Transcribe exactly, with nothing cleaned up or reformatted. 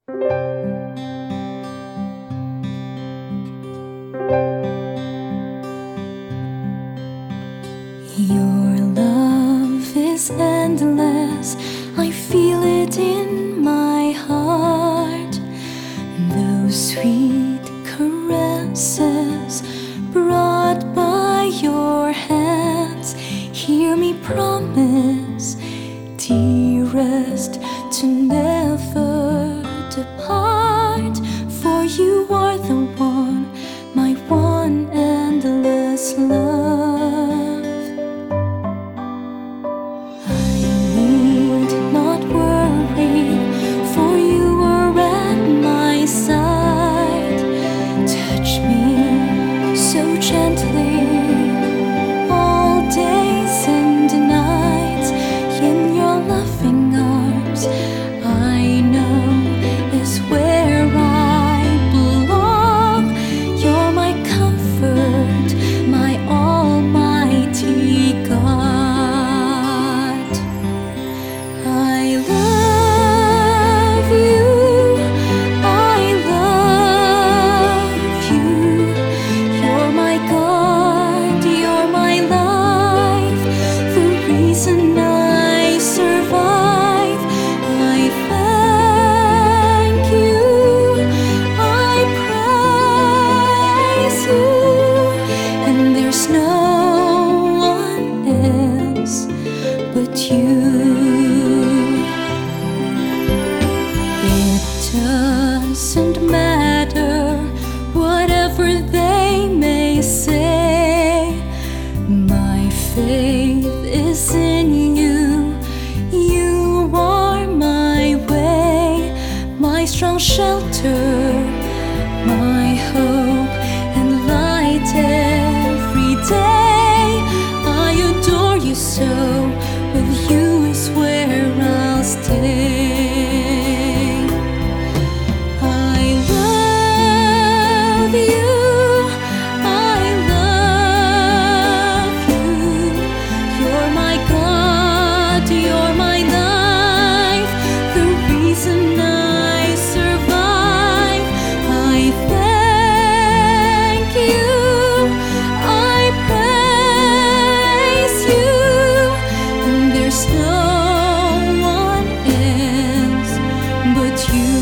Your love is endless, I feel it in my heart. And those sweet caresses brought by your hands, hear me promise, dearest, to never depart. For you are the one, my one endless love. Doesn't matter whatever they may say, my faith is in you. You are my way, my strong shelter, my hope and light every day. I adore you so, with you is where I'll stay. You